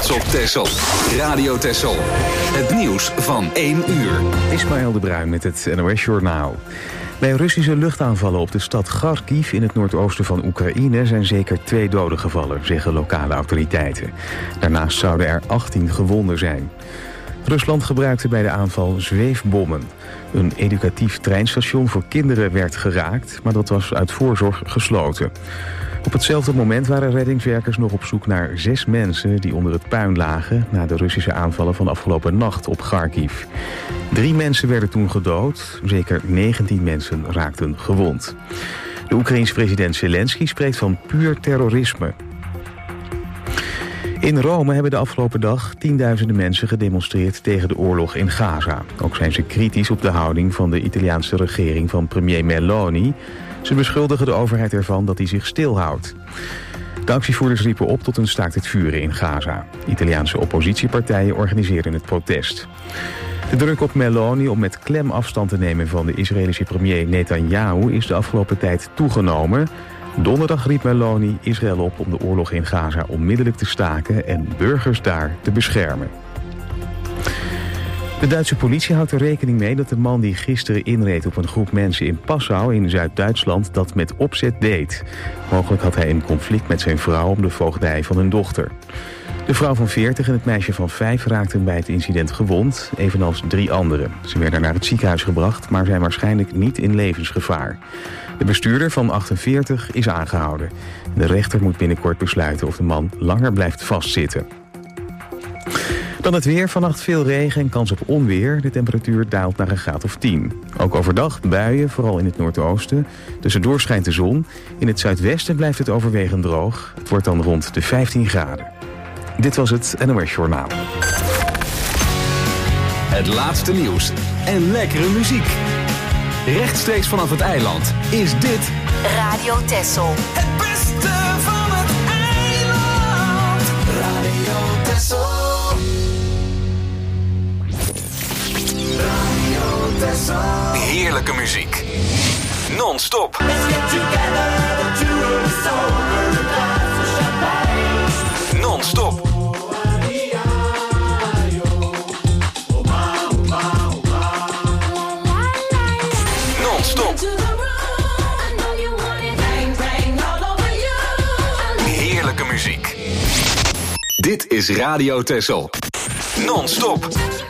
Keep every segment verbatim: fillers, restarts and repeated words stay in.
trots op Texel. Radio Texel. Het nieuws van één uur. Ismaël de Bruin met het N O S Journaal. Bij Russische luchtaanvallen op de stad Kharkiv in het noordoosten van Oekraïne zijn zeker twee doden gevallen, zeggen lokale autoriteiten. Daarnaast zouden er achttien gewonden zijn. Rusland gebruikte bij de aanval zweefbommen. Een educatief treinstation voor kinderen werd geraakt, maar dat was uit voorzorg gesloten. Op hetzelfde moment waren reddingswerkers nog op zoek naar zes mensen die onder het puin lagen na de Russische aanvallen van afgelopen nacht op Kharkiv. Drie mensen werden toen gedood, zeker negentien mensen raakten gewond. De Oekraïense president Zelensky spreekt van puur terrorisme. In Rome hebben de afgelopen dag tienduizenden mensen gedemonstreerd tegen de oorlog in Gaza. Ook zijn ze kritisch op de houding van de Italiaanse regering van premier Meloni. Ze beschuldigen de overheid ervan dat hij zich stilhoudt. De actievoerders riepen op tot een staakt het vuren in Gaza. Italiaanse oppositiepartijen organiseerden het protest. De druk op Meloni om met klem afstand te nemen van de Israëlische premier Netanyahu is de afgelopen tijd toegenomen. Donderdag riep Meloni Israël op om de oorlog in Gaza onmiddellijk te staken en burgers daar te beschermen. De Duitse politie houdt er rekening mee dat de man die gisteren inreed op een groep mensen in Passau in Zuid-Duitsland dat met opzet deed. Mogelijk had hij een conflict met zijn vrouw om de voogdij van hun dochter. De vrouw van veertig en het meisje van vijf raakten bij het incident gewond, evenals drie anderen. Ze werden naar het ziekenhuis gebracht, maar zijn waarschijnlijk niet in levensgevaar. De bestuurder van achtenveertig is aangehouden. De rechter moet binnenkort besluiten of de man langer blijft vastzitten. Dan het weer. Vannacht veel regen en kans op onweer. De temperatuur daalt naar een graad of tien. Ook overdag buien, vooral in het noordoosten. Tussendoor schijnt de zon. In het zuidwesten blijft het overwegend droog. Het wordt dan rond de vijftien graden. Dit was het N O S Journaal. Het laatste nieuws en lekkere muziek. Rechtstreeks vanaf het eiland is dit Radio Texel. Het beste van het eiland. Radio Texel. Radio Texel. Heerlijke muziek. Non-stop. Non-stop. Non-stop. Heerlijke muziek. Dit is Radio Texel. Non-stop.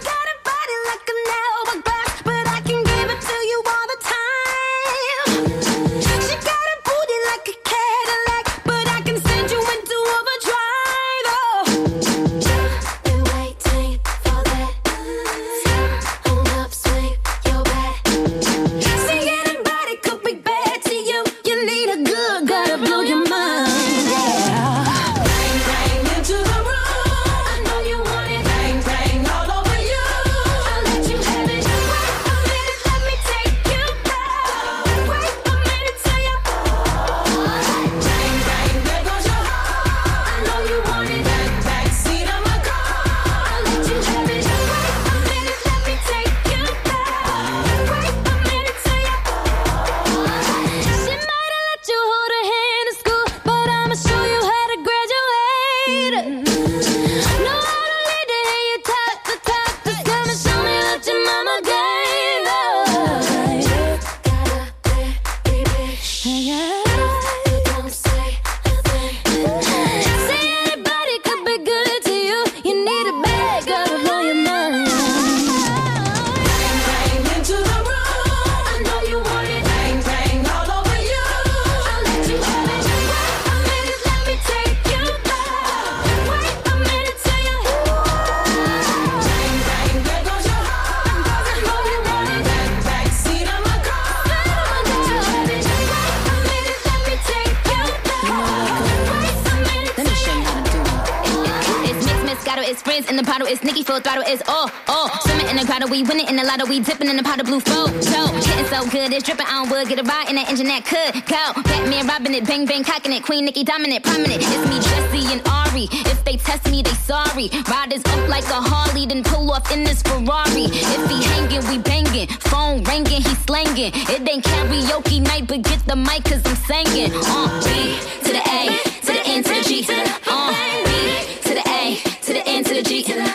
It's Nicki full throttle, it's all, all. Swimming in the grotto, we winning in the lotto, we dipping in the pot of blue flow. So, getting so good, it's dripping on wood, get a ride in that engine that could go. Batman robbing it, bang bang cocking it, Queen Nicki dominant, prominent. It's me, Jessie and Ari. If they test me, they sorry. Riders up like a Harley, then pull off in this Ferrari. If he hanging, we banging. Phone ringing, he slanging. It ain't karaoke night, but get the mic, cause I'm singing. Uh, B to the A, to the N, to the G, to the uh, B to the A, to the N.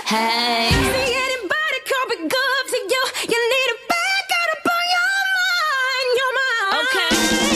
Hey. See anybody come be good to you? You need a back out upon your mind, your mind. Okay.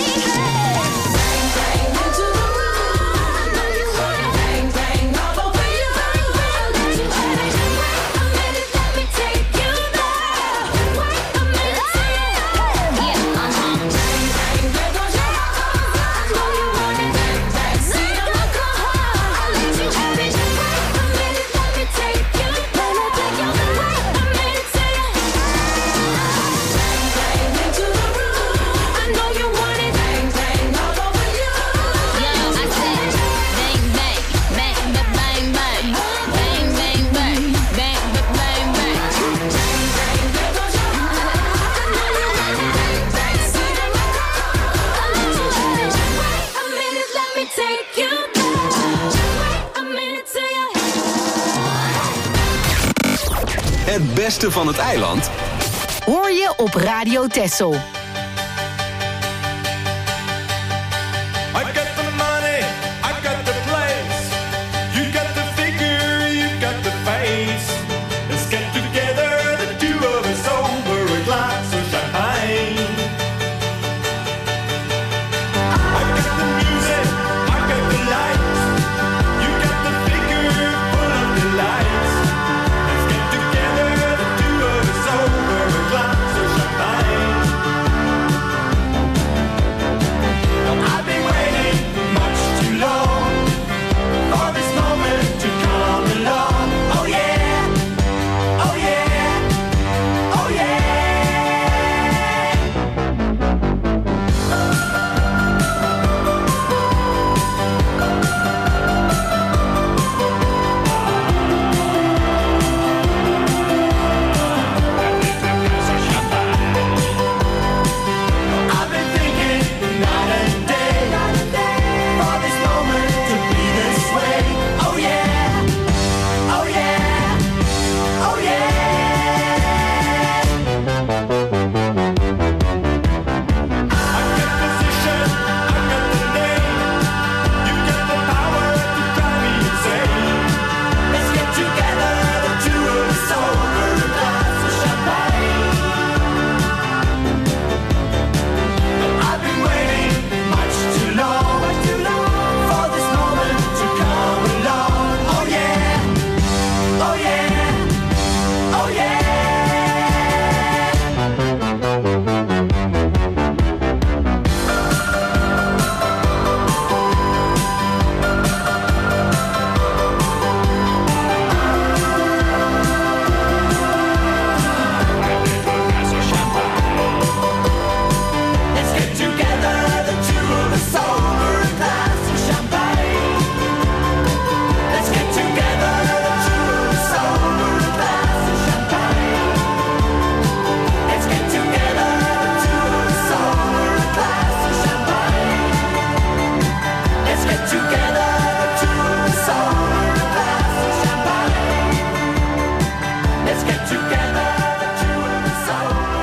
Het beste van het eiland hoor je op Radio Texel. I got the money, I got the place. You got the figure, you got the face. Let's get together, the two of us over a glass of champagne. I got the music, I got the lights. You got the figure, full of the lights. Let's get together, the two of us over a glass of champagne. I've been waiting much too long for this moment to come along. Oh yeah, oh yeah, oh yeah. I've been thinking night and day for this moment to be this way. Oh yeah, oh yeah, oh yeah. I got position, I got the name. You got the power to drive me insane. Let's get together, the two of us over a glass of champagne. I've been waiting much too long, too long for this moment to come along. Oh yeah, oh yeah, oh yeah. Let's get together, the two of us over a glass of champagne. Let's get together, the two of us over a glass of champagne. Let's get together, the two of us over a glass of champagne. Let's get together, the two of us over a glass of champagne. Let's get together, the two of us over a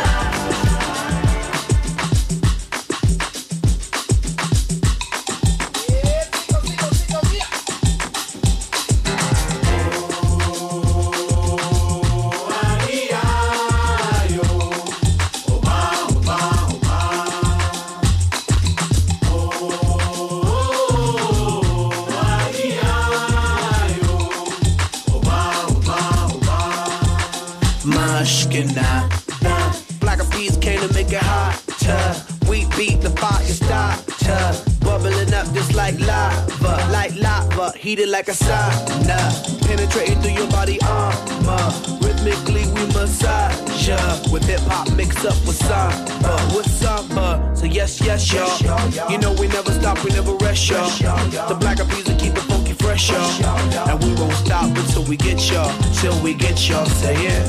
Mushkina. Black eyed peas came to make it hotter. We beat the fire starter. Bubbling up just like lava. Like lava, heated like a sauna. Penetrating through your body armor. Rhythmically we massage ya. With hip hop mixed up with samba. With samba. So yes, yes, y'all. You know we never stop, we never rest, y'all. The black eyed peas will keep it funky fresh, y'all. And we won't stop until we get y'all. Till we get y'all. Say yeah.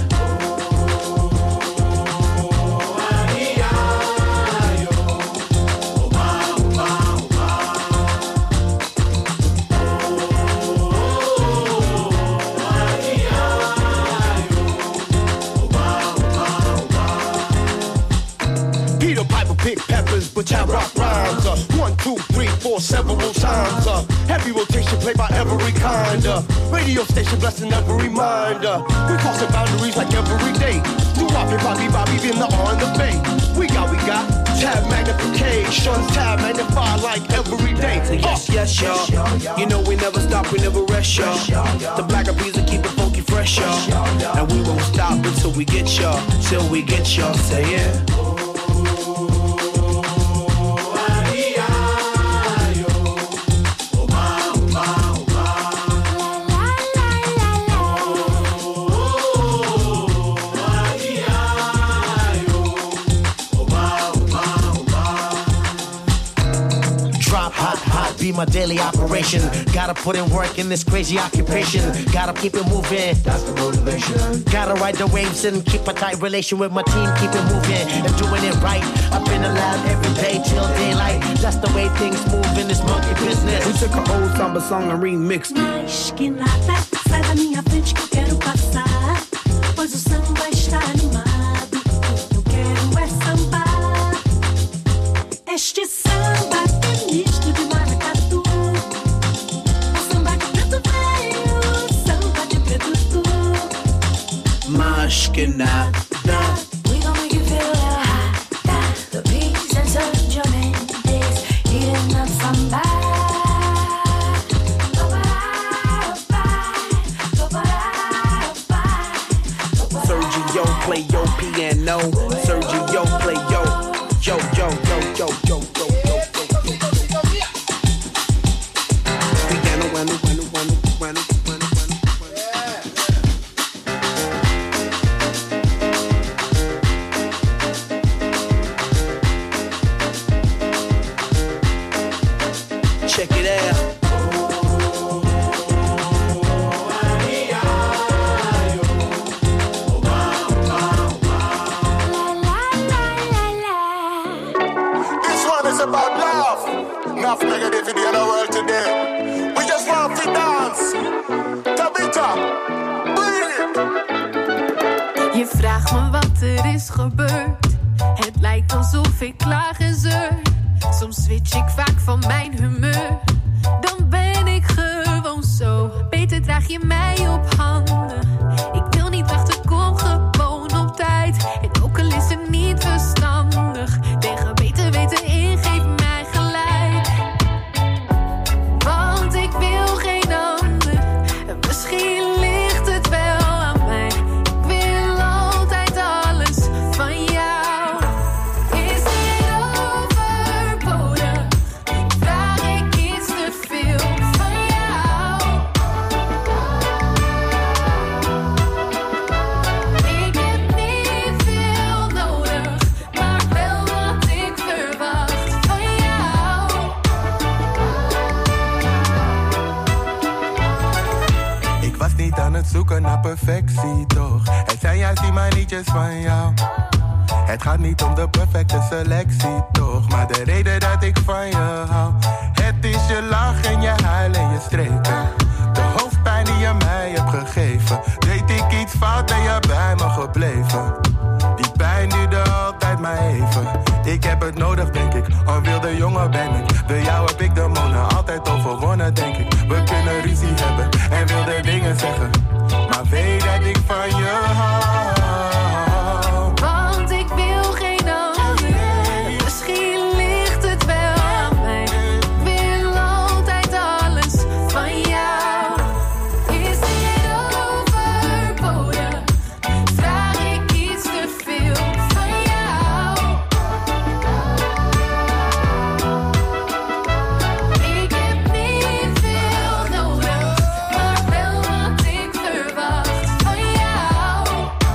Peter Piper pick peppers, but I rock rhymes. Uh, one, two, three, four, several times. Uh, heavy rotation. generation played by every kind of radio station blessing every mind. Uh, we crossing boundaries like every day. Do Bobby, Bobby, Bobby, been the on the bay. We got, we got tab magnification, tab magnified like every day. Uh. Yes, yes, y'all. You know we never stop, we never rest, y'all. The Black Eyed Peas will keep it funky fresh, y'all. And we won't stop until we get y'all, till we get y'all. Say it. Be my daily operation. Gotta put in work in this crazy occupation. Gotta keep it moving. That's the motivation. Gotta ride the waves and keep a tight relation with my team. Keep it moving and doing it right. Up in the lab every day till daylight. That's the way things move in this monkey business. We took an old samba song and remixed it. Mas que nada, sai da minha frente que eu quero passar. Pois o samba está animado. Eu quero é sambar. Este samba é misto de maracatu. O samba de preto velho, o samba de preto tu. Mas que nada. We gon' make you feel hot. The beats and such your mendes eating up samba. Sergio play your piano. Sergio play yo, yo, yo, yo, yo, yo, yo, yo, yo. Piano, bueno, bueno, bueno, bueno, bueno, bueno. Check it out. About love, enough negativity in the world today. We just want to dance. Tabita, bring it. Je vraagt me wat er is gebeurd. Het lijkt alsof ik klaag en zeur. Soms switch ik vaak van mijn humeur. Dan ben ik gewoon zo. Beter draag je mij op handen. Ik wil niet wachten, kom gewoon op tijd. En ook al is het niet verstandig. Tegen beter weten in, geef mij gelijk. Want ik wil geen ander. Misschien ligt het wel aan mij. Ik wil altijd alles van jou. Is dit overbodig? Vraag ik iets te veel van jou? Ik heb niet veel nodig, maar wel wat ik verwacht van jou. Ik was niet aan het zoeken naar perfectie, toch? Het zijn juist die manietjes van jou. Het gaat niet om de perfecte selectie, toch? Maar de reden dat ik van je hou. Het is je lach en je huil en je streken. De hoofdpijn die je mij hebt gegeven. Deed ik iets fout, ben je bij me gebleven. Die pijn duurde altijd maar even. Ik heb het nodig, denk ik. Een wilde jongen ben ik. Door jou heb ik de monen altijd overwonnen, denk ik. We kunnen ruzie hebben en wilde dingen zeggen. Maar weet dat ik van je hou. Want ik wil geen ander. Misschien ligt het wel aan mij. Ik wil altijd alles van jou. Is dit overbodig? Vraag ik iets te veel van jou? Ik heb niet veel nodig, maar wel wat ik verwacht van jou.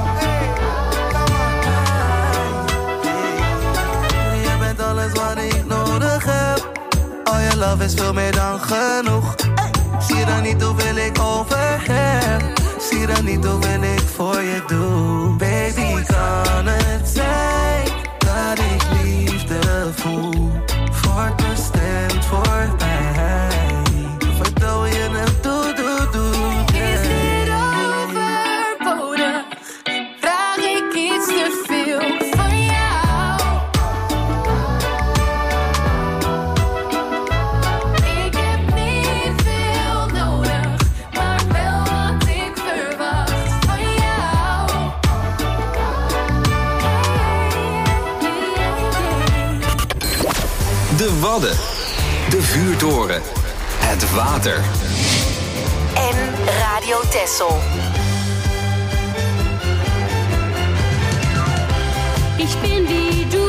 Je bent alles wat ik nodig heb. Al je love is veel meer dan genoeg. Zie dan niet hoeveel ik over heb. Zie dan niet hoeveel ik voor je doe. Baby, kan het zijn dat ik liefde voel? Voor bestemd voor mij. Vertel je het, doe, doe, doe. Is dit overbodig? Vraag ik iets te veel van jou? Ik heb niet veel Wadden, de vuurtoren, het water. En Radio Texel. Ich bin wie du.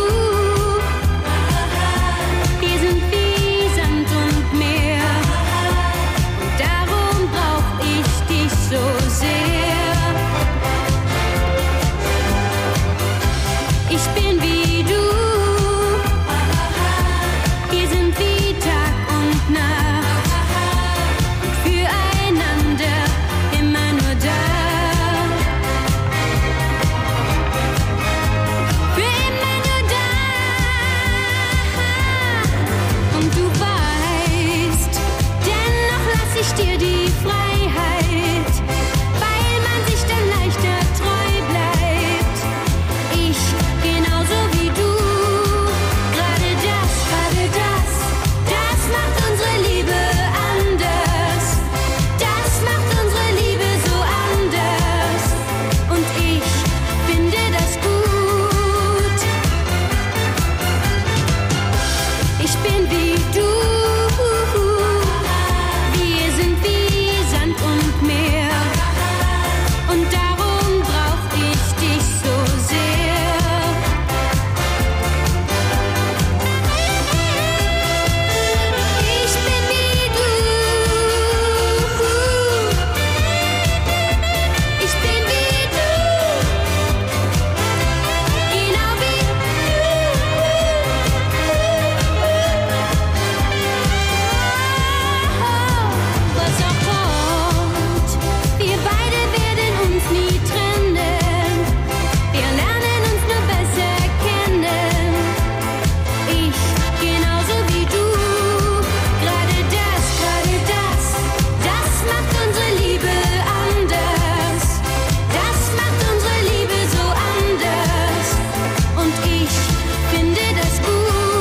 Wir sind wie Sand und Meer. Und darum brauch ich dich so sehr. Ich bin wie du. Wir sind wie Tag und Nacht. Und füreinander immer nur da. Ich dir die Freiheit, weil man sich dann leichter treu bleibt. Ich genauso wie du. Gerade das, gerade das, das macht unsere Liebe anders. Das macht unsere Liebe so anders. Und ich finde das gut. Ich bin wie du. Und darum brauch ich dich so sehr. Ich bin wie du. Ich bin wie du. Genau wie du. Was auch kommt, wir beide werden uns nie trennen. Wir lernen uns nur besser kennen. Ich genauso wie du. Gerade das, gerade das, das macht unsere Liebe anders. Das macht unsere Liebe so anders. Und ich finde das gut.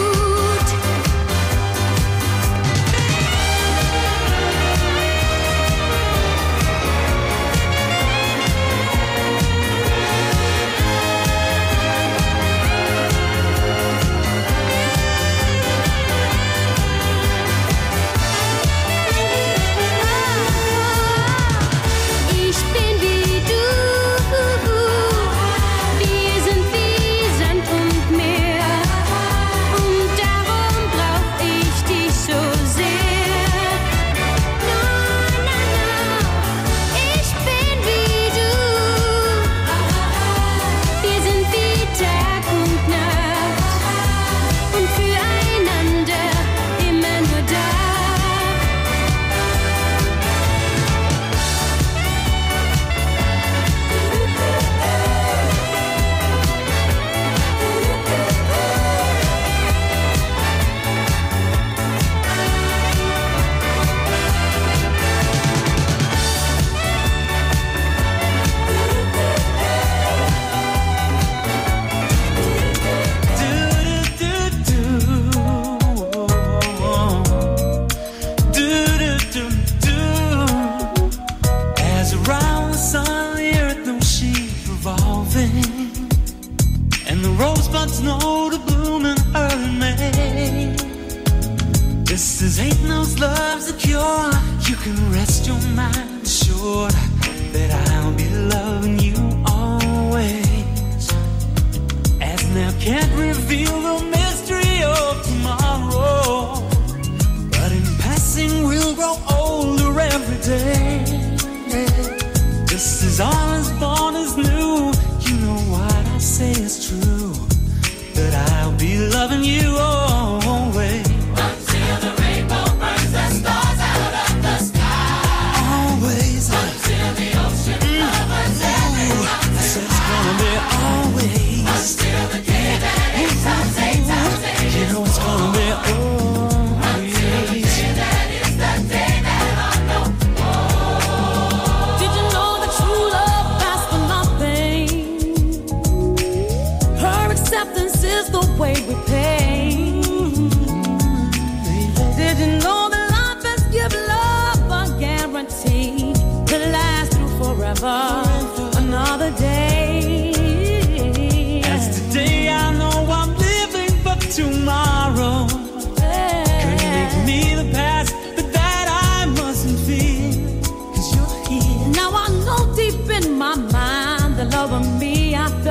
Ich bin wie du. Wir sind wie Sand und Meer. Und darum brauch ich dich so sehr. Na, na, na. Ich bin wie du. Wir sind wie Tag und Nacht. Und füreinander immer nur da. As around the sun, the earth knows she's revolving, and the rosebuds know to bloom in early May. This is ain't no's love's a cure. You can rest your mind assured that I'll be loving you always. As now can't reveal the mystery of tomorrow, but in passing we'll grow older every day. This is all as born as new. You know what I say is true, that I'll be loving you always. Until the rainbow burns the stars out of the sky.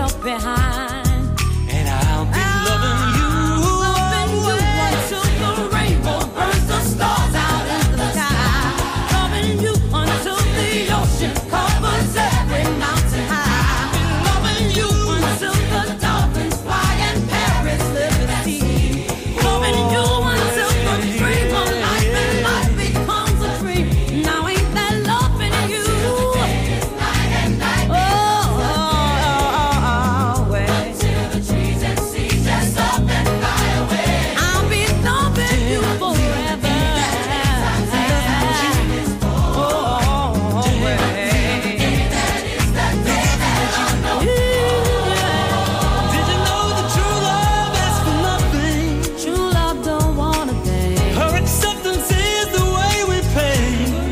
left behind. And I'll be loving you, loving you until the rainbow burns the stars out in the sky. Loving you until the ocean covers every mountain high. Loving you until the dolphins fly and Paris liberty. Loving you until the dream of life and life becomes a dream. Now ain't that loving you? Oh, oh, oh, oh, well. Until the trees and seas just up and fly away. I'll be loving you forever. Oh, oh, oh, well. Did you know that true love asks for nothing? True love don't want a thing. Her acceptance is the way we pay.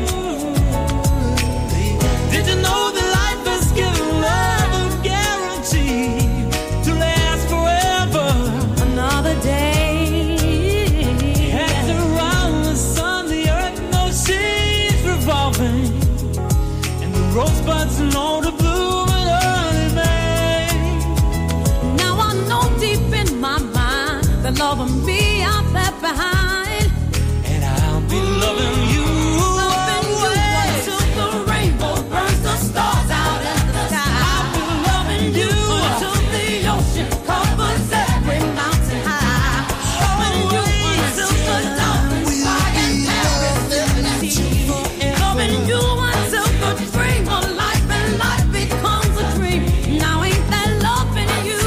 Did you know that life has given love a guarantee to last forever? Another day. Heads around the sun, the earth knows she's revolving, and the rosebuds know to bloom in early May. Now I know deep in my mind that love of me I left behind. And I'll be loving you, Loving you until the rainbow burns the stars out in the sky. I'll be loving you Until the ocean covers every mountain high. Loving you until the dolphins fly and Paris liberty. Loving you until the dream of life and life becomes a dream. Now ain't that loving you?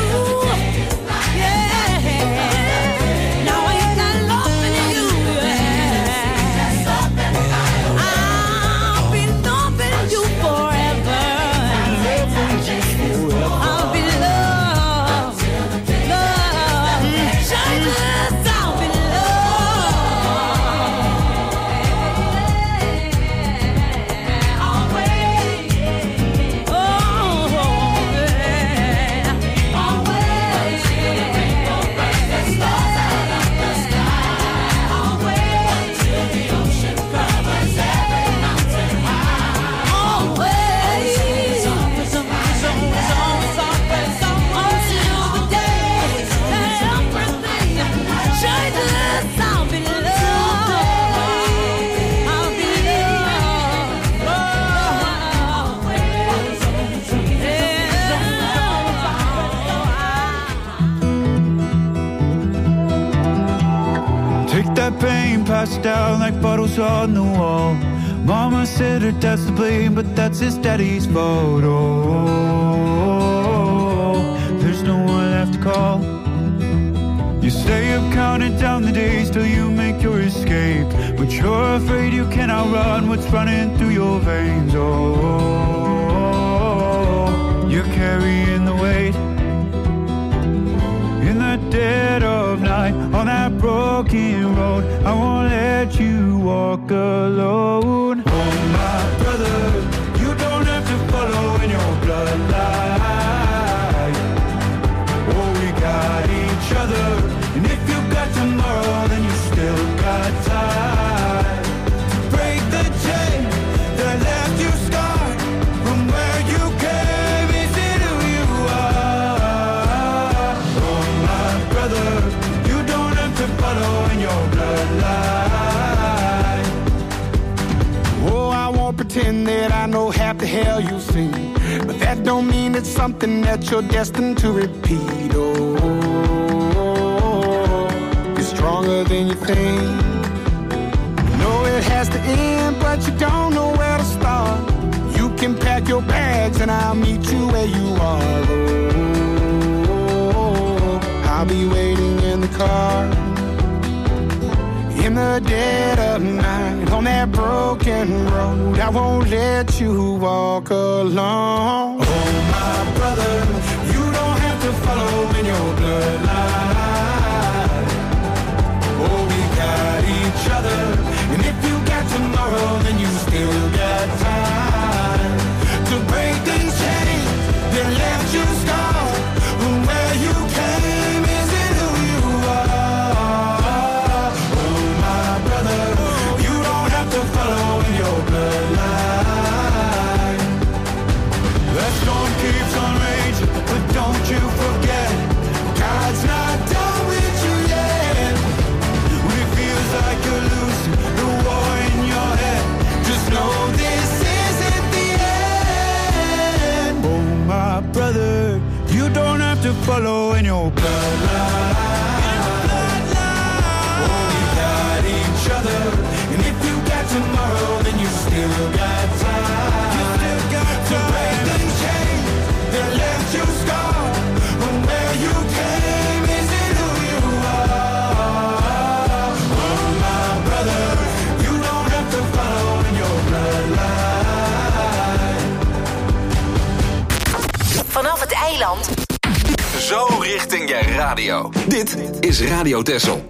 Yeah. Now ain't that loving you? Yeah. I'll be loving you forever. I'll be loved, loved. Jesus, I'll be loved. Always. Oh, yeah. Always. The stars out of the sky. Always. Till the ocean covers every mountain high. Always. Until the day that everything changes, I'll be loved. I'll be Take that pain, pass it down like bottles on the wall. Mama said her dad's to blame, but that's his daddy's fault. Oh, there's no one left to call. You stay up counting down the days till you make your escape, but you're afraid you cannot run what's running through your veins. Oh, you're carrying the weight in the dead of night on that broken road. I won't let you walk alone. Oh, my brother, you don't have to follow in your bloodline. Oh, we got each other, and if you got tomorrow, then you still got time to break the chain that left you scarred from where you came. Is it who you are? Oh, my brother, you don't have to follow in your bloodline. Oh, I won't pretend that I know half the hell you've seen, but that don't mean it's something that you're destined to repeat. Oh, you're stronger than you think. You know it has to end, but you don't know where to start. You can pack your bags and I'll meet you where you are. Oh, I'll be waiting in the car in the dead of night on that broken road. I won't let you walk alone. Oh, my brother, you don't have to follow in your bloodline. Oh, we got each other, and if you got tomorrow, then you still got time to break these chains that left you scarred from where you came. Is it who you are? Oh, my brother, you don't have to follow in your bloodline. That storm keeps on raging, but don't you follow in your bloodline. Oh, we got each other, and if you got tomorrow, then you still got time. You still got time to break these chains that left you scarred from where you came. Is it who you are? Oh, my brother, you don't have to follow in your bloodline. Vanaf het eiland. Zo richting je radio. Dit is Radio Texel.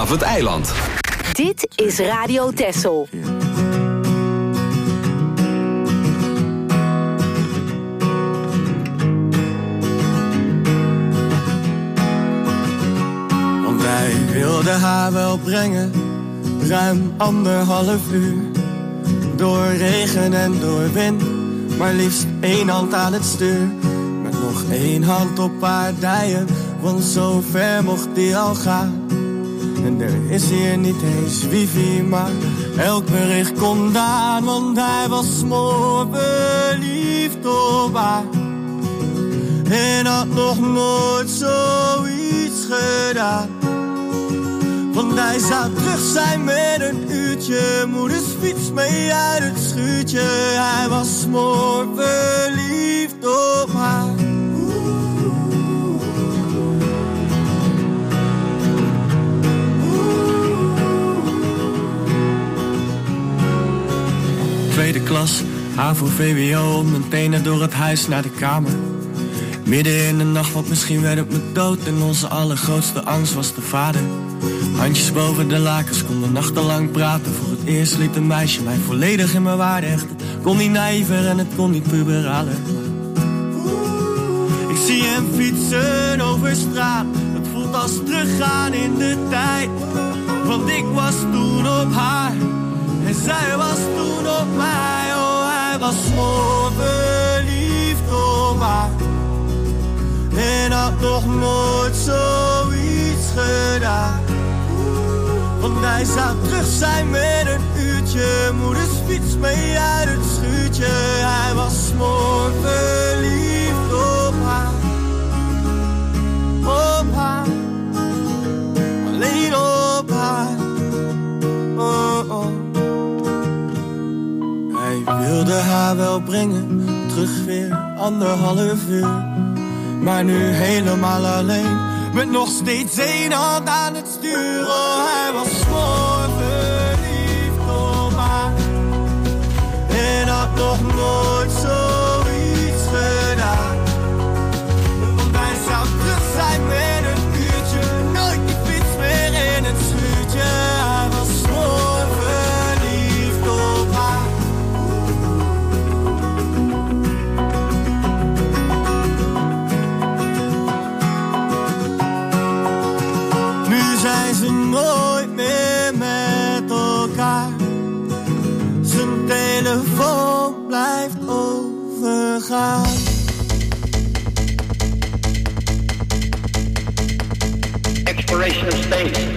vanaf het eiland. Dit is Radio Texel. Want wij wilden haar wel brengen, ruim anderhalf uur. Door regen en door wind, maar liefst één hand aan het stuur. Met nog één hand op haar dijen, want zo ver mocht die al gaan. En er is hier niet eens wifi, maar elk bericht komt aan. Want hij was smoor verliefd op haar en had nog nooit zoiets gedaan. Want hij zou terug zijn met een uurtje, moeders fiets mee uit het schuurtje. Hij was smoor verliefd op haar. Tweede klas, HAVO V W O, mijn tenen door het huis naar de kamer. Midden in de nacht, want misschien werd het me dood. En onze allergrootste angst was de vader. Handjes boven de lakens, konden nachtenlang praten. Voor het eerst liet een meisje mij volledig in mijn waarde hechten. Het kon niet naïver en het kon niet puberaler. Ik zie hem fietsen over straat, het voelt als teruggaan in de tijd. Want ik was toen op haar en zij was toen op mij. Oh, hij was zo verliefd op haar en had nog nooit zoiets gedaan. Want hij zou terug zijn met een uurtje, moeders fiets mee uit het schuurtje. Hij was smoor verliefd op haar, op haar, alleen op haar. Oh, oh. Hij wilde haar wel brengen, terug weer anderhalf uur. Maar nu helemaal alleen, met nog steeds één hand aan het stuur. Oh, hij was smoor verliefd op haar en had nog nooit zoiets gedaan. Want hij zou terug zijn met een uurtje, nooit die fiets meer in het schuurtje. Hij was smoor verliefd op haar. Zijn ze nooit meer met elkaar. Zijn telefoon blijft overgaan. Exploration of space.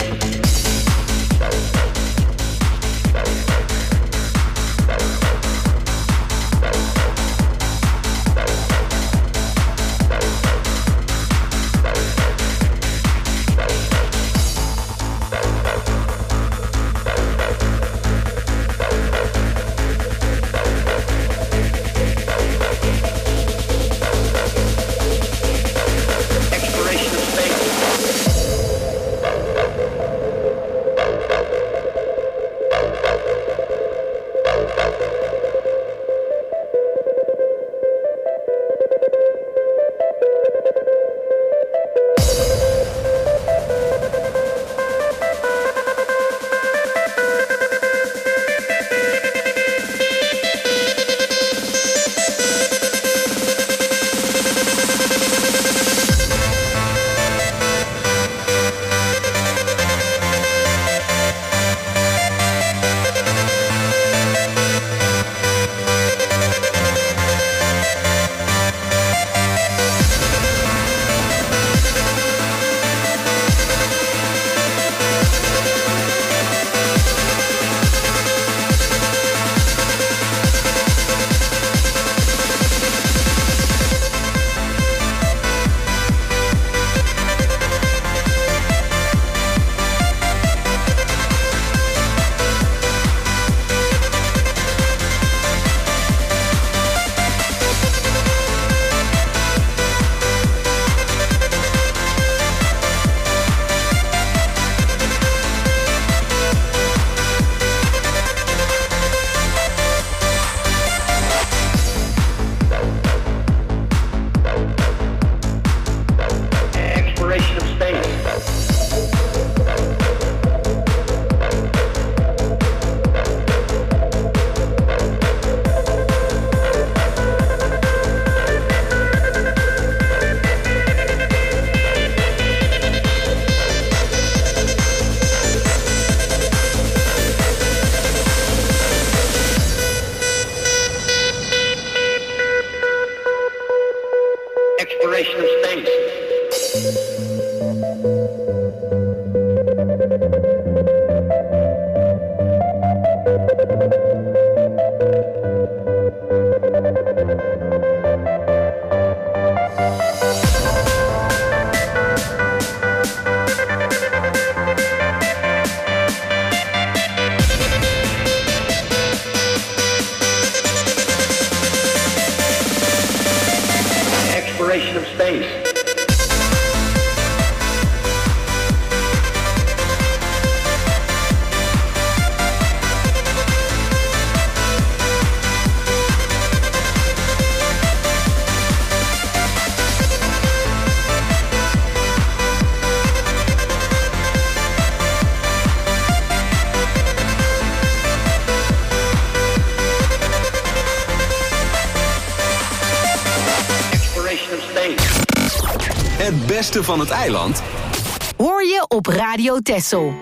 Het beste van het eiland hoor je op Radio Texel.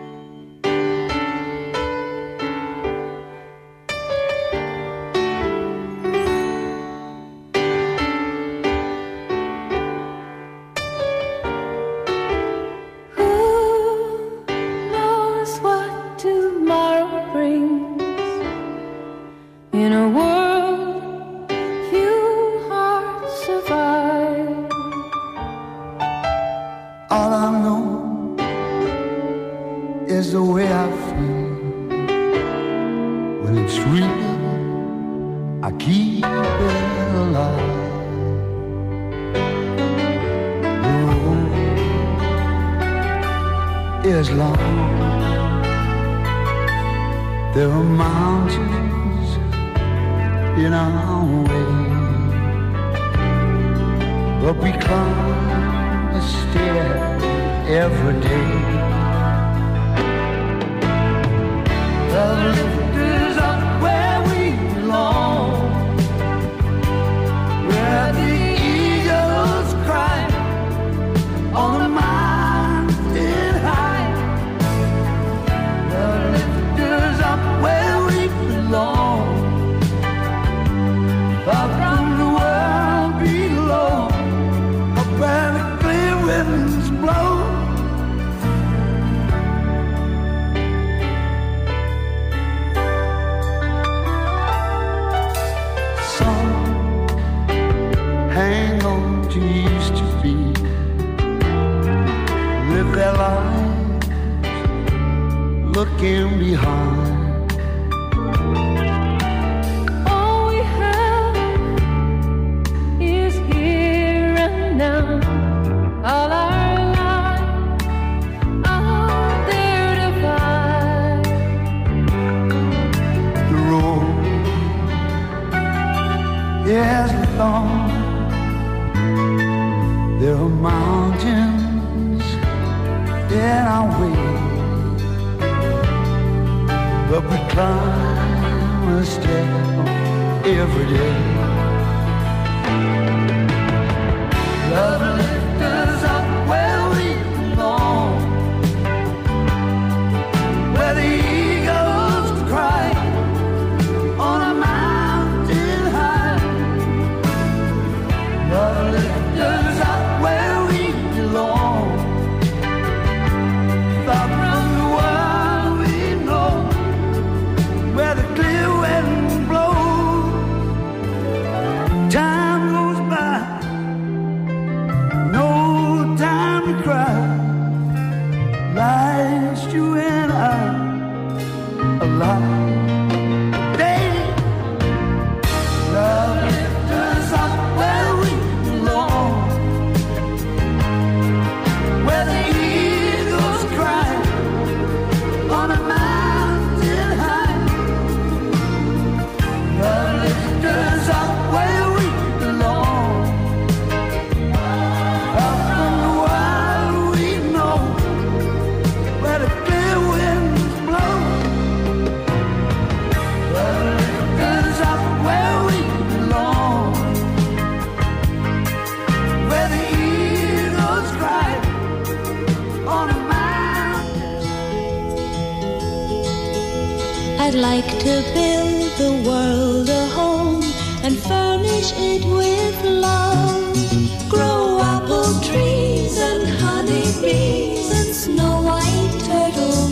I'd like to build the world a home and furnish it with love. Grow apple trees and honey bees and snow white turtle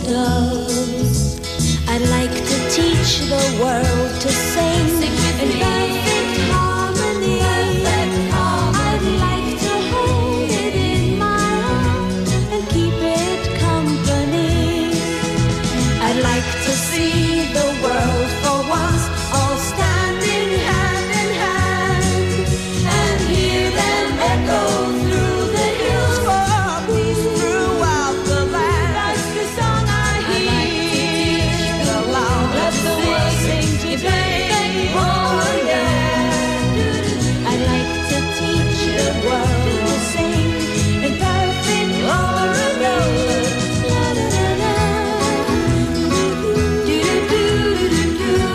doves. I'd like to teach the world to sing in perfect harmony. I'd like to hold it in my arms and keep it company. I'd like to see the world for once all standing hand in hand and hear them echo through the hills for peace throughout the land. That's the song I hear aloud. Let the world sing today. Oh yeah. I'd like to teach the world to sing in perfect harmony. La, da, da, da.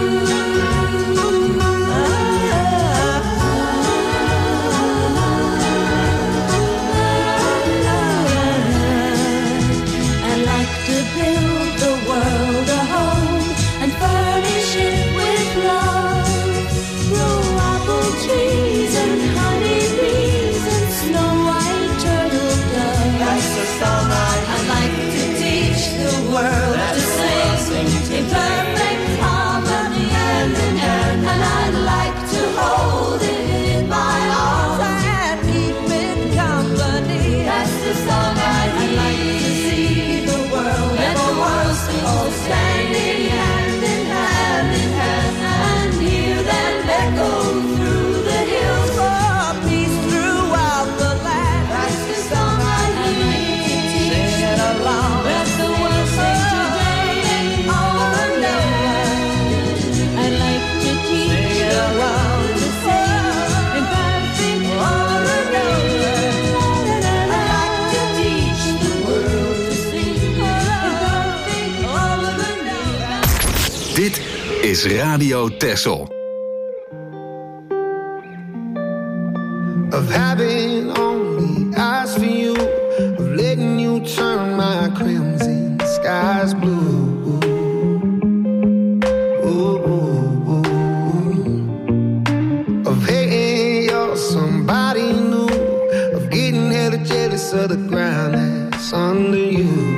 Dit is Radio Texel. Of having only eyes for you, of letting you turn my crimson skies blue. Ooh, ooh, ooh. Of hating you're somebody new, of getting hella jealous of the ground that's under you.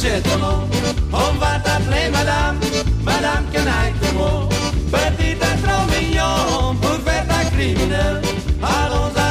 accetterlo. On va t'appeler madame, madame Canaille-Tomo. Petite trop mignon pour faire ta criminelle. Allons